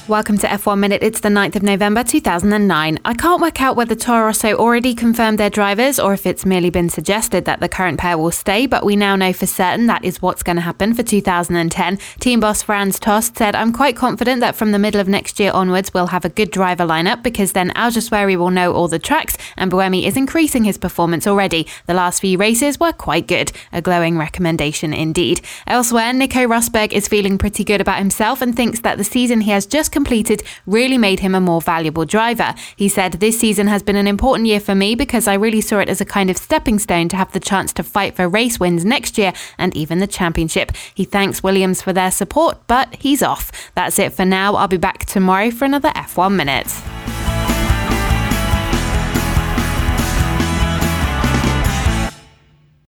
Welcome to F1 Minute. It's the 9th of November 2009. I can't work out whether Toro Rosso already confirmed their drivers or if it's merely been suggested that the current pair will stay, but we now know for certain that is what's going to happen for 2010. Team boss Franz Tost said, "I'm quite confident that from the middle of next year onwards we'll have a good driver lineup because then Alguersuari will know all the tracks and Buemi is increasing his performance already. The last few races were quite good." A glowing recommendation indeed. Elsewhere, Nico Rosberg is feeling pretty good about himself and thinks that the season he has just completed really made him a more valuable driver. He said, "This season has been an important year for me because I really saw it as a kind of stepping stone to have the chance to fight for race wins next year and even the championship." He thanks Williams for their support, but he's off. That's it for now. I'll be back tomorrow for another F1 Minute.